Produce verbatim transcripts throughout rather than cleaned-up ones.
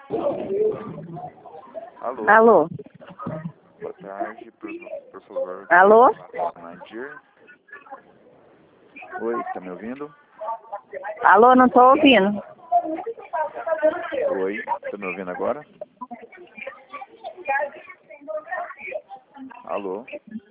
Alô? Alô? Boa tarde, por, por favor. Alô? Nadir. Oi, tá me ouvindo? Alô, não tô ouvindo. Oi, tá me ouvindo agora? Alô?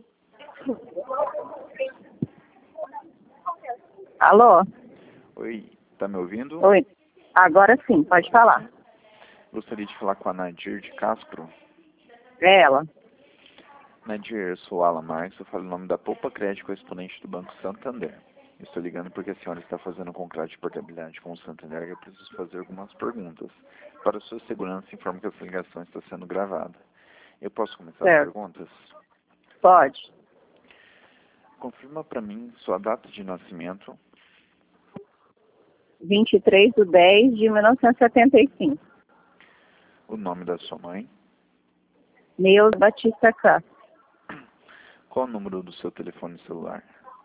Alô? Oi, tá me ouvindo? Oi. Agora sim, pode falar. Gostaria de falar com a Nadir de Castro. É ela. Nadir, eu sou Alan Marques, eu falo o nome da Poupa Crédito, exponente do Banco Santander. Eu estou ligando porque a senhora está fazendo um contrato de portabilidade com o Santander e eu preciso fazer algumas perguntas. Para sua segurança, informo que essa ligação está sendo gravada. Eu posso começar Certo. as perguntas? Pode. Confirma para mim sua data de nascimento, vinte e três de dez de mil novecentos e setenta e cinco. o nome da sua mãe, Neuza Batista Castro. qual o número do seu telefone celular,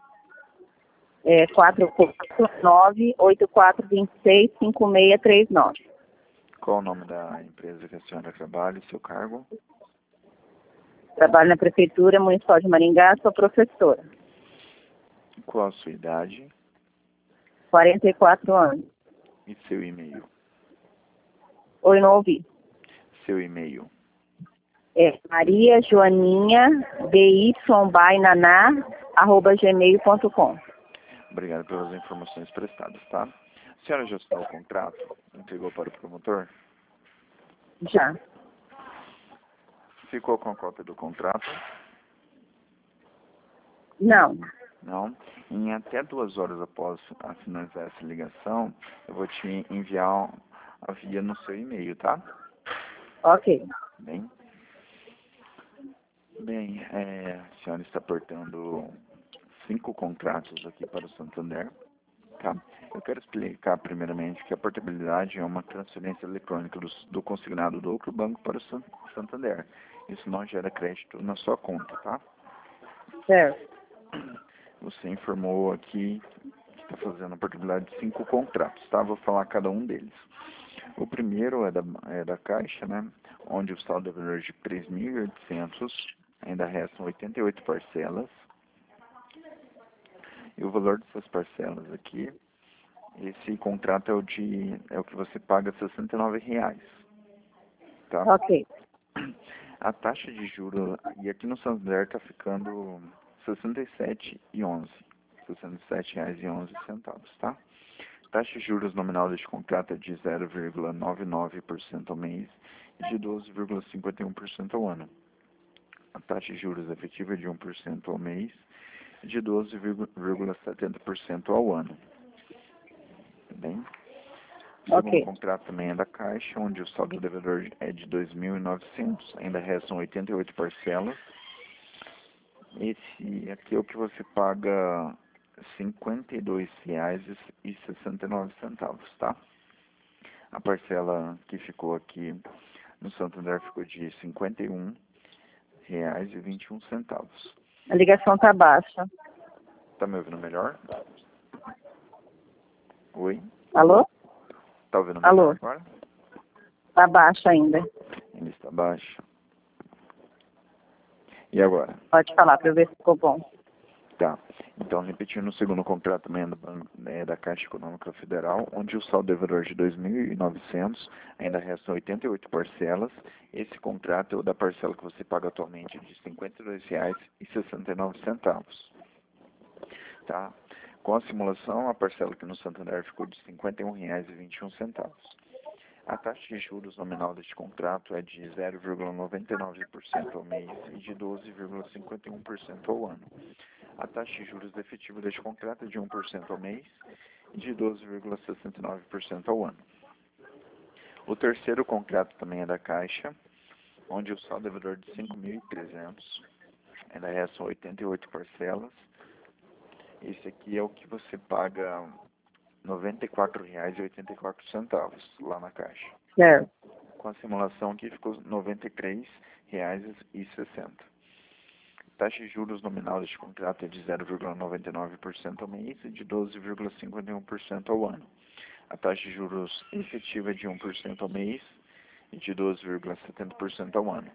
É quatro quatro nove, oito quatro dois seis, cinco seis três nove. qual o nome da empresa que a senhora trabalha e seu cargo, Trabalho na Prefeitura Municipal de Maringá, sou professora. qual a sua idade quarenta e quatro anos. e seu e-mail. Oi, não ouvi. Seu e-mail. É Maria Joaninha B Y Bainaná arroba gmail ponto com. Obrigado pelas informações prestadas, tá? A senhora já assinou o contrato? Entregou para o promotor? Já. Ficou com a cópia do contrato? Não. Não. Em até duas horas após a finalizar essa ligação, eu vou te enviar a via no seu e-mail, tá? Ok. Bem, bem é, a senhora está portando cinco contratos aqui para o Santander, tá? Eu quero explicar primeiramente que a portabilidade é uma transferência eletrônica do, do consignado do outro banco para o San- Santander. Isso não gera crédito na sua conta, tá? Certo. Você informou aqui que está fazendo a portabilidade de cinco contratos, tá? Vou falar cada um deles. O primeiro é da, é da Caixa, né? Onde o saldo é valor de três mil e oitocentos, ainda restam oitenta e oito parcelas. E o valor dessas parcelas aqui, esse contrato é o, de, é o que você paga sessenta e nove reais, tá? Ok. A taxa de juros, e aqui no Santander está ficando sessenta e sete reais e onze centavos. sessenta e sete reais e onze centavos, tá? A taxa de juros nominal deste contrato é de zero vírgula noventa e nove por cento ao mês e de doze vírgula cinquenta e um por cento ao ano. A taxa de juros efetiva é de um por cento ao mês e de doze vírgula setenta por cento ao ano. Bem, o segundo Ok. contrato também é da Caixa, onde o saldo do devedor é de dois mil e novecentos, ainda restam oitenta e oito parcelas. Esse aqui é o que você paga cinquenta e dois reais e sessenta e nove centavos, tá? A parcela que ficou aqui no Santander ficou de cinquenta e um reais e vinte e um centavos. A ligação tá baixa. Tá me ouvindo melhor? Oi? Alô? Tá ouvindo Alô? melhor agora? Tá baixa ainda. Ainda está baixo. E agora? Pode falar para eu ver se ficou bom. Tá. Então, repetindo, o segundo contrato também é do banco, é da Caixa Econômica Federal, onde o saldo é valor de dois mil e novecentos, ainda restam oitenta e oito parcelas. Esse contrato é o da parcela que você paga atualmente de cinquenta e dois reais e sessenta e nove centavos. Tá? Com a simulação, a parcela aqui no Santander ficou de cinquenta e um reais e vinte e um centavos. A taxa de juros nominal deste contrato é de zero vírgula noventa e nove por cento ao mês e de doze vírgula cinquenta e um por cento ao ano. A taxa de juros efetiva deste contrato é de um por cento ao mês e de doze vírgula sessenta e nove por cento ao ano. O terceiro contrato também é da Caixa, onde o saldo é valor de cinco mil e trezentos, ainda restam oitenta e oito parcelas. Esse aqui é o que você paga noventa e quatro reais e oitenta e quatro centavos lá na Caixa. Certo. Com a simulação aqui ficou noventa e três reais e sessenta centavos. A taxa de juros nominal deste contrato é de zero vírgula noventa e nove por cento ao mês e de doze vírgula cinquenta e um por cento ao ano. A taxa de juros efetiva é de um por cento ao mês e de doze vírgula setenta por cento ao ano.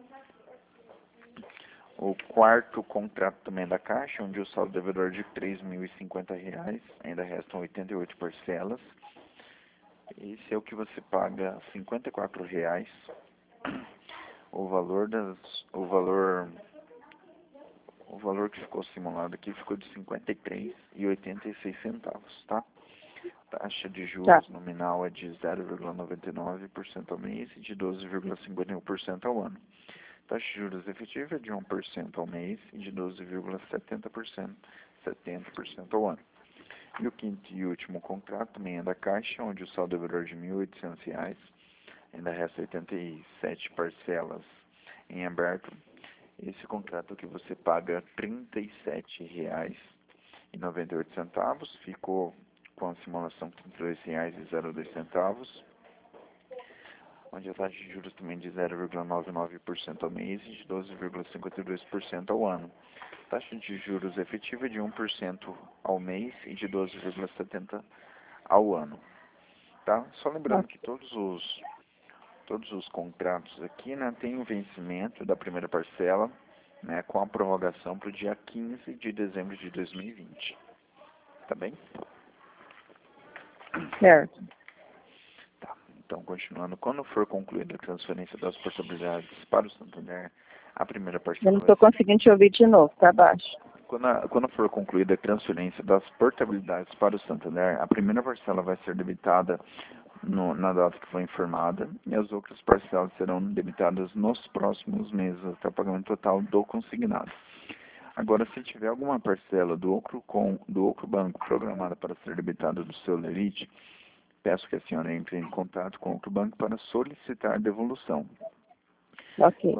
O quarto contrato também é da Caixa, onde o saldo devedor é de três mil e cinquenta reais, ainda restam oitenta e oito parcelas. Esse é o que você paga cinquenta e quatro reais. O valor das, o valor, o valor que ficou simulado aqui ficou de cinquenta e três reais e oitenta e seis centavos, tá? Taxa de juros Tá. nominal é de zero vírgula noventa e nove por cento ao mês e de doze vírgula cinquenta e um por cento ao ano. Taxa de juros efetiva é de um por cento ao mês e de doze vírgula setenta por cento, setenta por cento ao ano. E o quinto e último contrato também é da Caixa, onde o saldo devedor é de mil e oitocentos reais, ainda resta oitenta e sete parcelas em aberto. Esse contrato que você paga trinta e sete reais e noventa e oito centavos, ficou com a simulação trinta e dois reais e dois centavos, onde a taxa de juros também de zero vírgula noventa e nove por cento ao mês e de doze vírgula cinquenta e dois por cento ao ano. Taxa de juros efetiva de um por cento ao mês e de doze vírgula setenta por cento ao ano. Tá? Só lembrando que todos os, todos os contratos aqui, né, têm o vencimento da primeira parcela, né, com a prorrogação para o dia quinze de dezembro de dois mil e vinte. Tá bem? Certo. Tá. Então, continuando, quando for concluída a transferência das portabilidades para o Santander, a primeira parcela... Eu não estou conseguindo te ouvir de novo, tá baixo. Quando, a, quando for concluída a transferência das portabilidades para o Santander, a primeira parcela vai ser debitada no, na data que foi informada e as outras parcelas serão debitadas nos próximos meses até o pagamento total do consignado. Agora, se tiver alguma parcela do outro, com, do outro banco programada para ser debitada do seu lerite, peço que a senhora entre em contato com outro banco para solicitar devolução. Ok.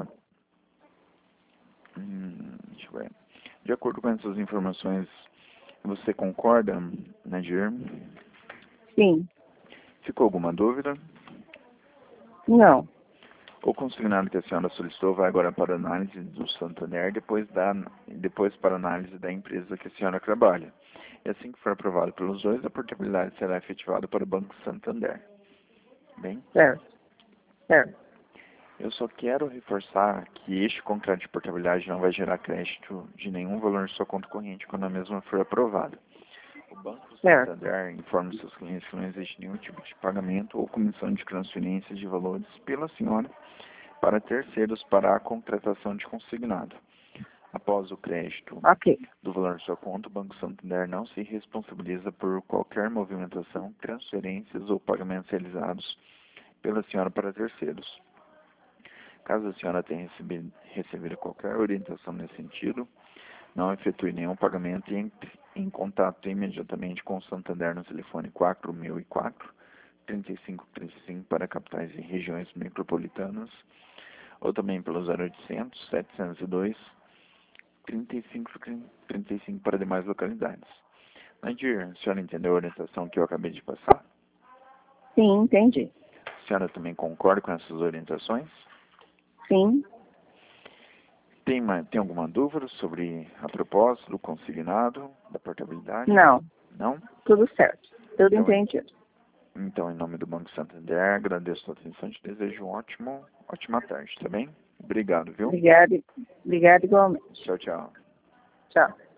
Hum, deixa eu ver. De acordo com essas informações, você concorda, Nadir? Sim. Ficou alguma dúvida? Não. O consignado que a senhora solicitou vai agora para análise do Santander, depois, da, depois para análise da empresa que a senhora trabalha. E assim que for aprovado pelos dois, a portabilidade será efetivada para o Banco Santander. Bem? Certo. Certo. Eu só quero reforçar que este contrato de portabilidade não vai gerar crédito de nenhum valor em sua conta corrente quando a mesma for aprovada. O Banco Santander informa seus clientes que não existe nenhum tipo de pagamento ou comissão de transferência de valores pela senhora para terceiros para a contratação de consignado. Após o crédito Ok. do valor de sua conta, o Banco Santander não se responsabiliza por qualquer movimentação, transferências ou pagamentos realizados pela senhora para terceiros. Caso a senhora tenha recebido, recebido qualquer orientação nesse sentido, não efetue nenhum pagamento e entre em contato imediatamente com o Santander no telefone quatro mil e quatro, trinta e cinco trinta e cinco para capitais e regiões metropolitanas, ou também pelo zero oitocentos, setecentos e dois, trinta e cinco trinta e cinco para demais localidades. Nadir, a senhora entendeu a orientação que eu acabei de passar? Sim, entendi. A senhora também concorda com essas orientações? Sim. Tem, uma, tem alguma dúvida sobre a proposta do consignado, da portabilidade? Não. Não? Tudo certo. Tudo Então, entendido. Então, em nome do Banco Santander, agradeço a sua atenção e te desejo um ótimo, ótima tarde, tá bem? Obrigado, viu? Obrigada. Obrigada igualmente. Tchau, tchau. Tchau.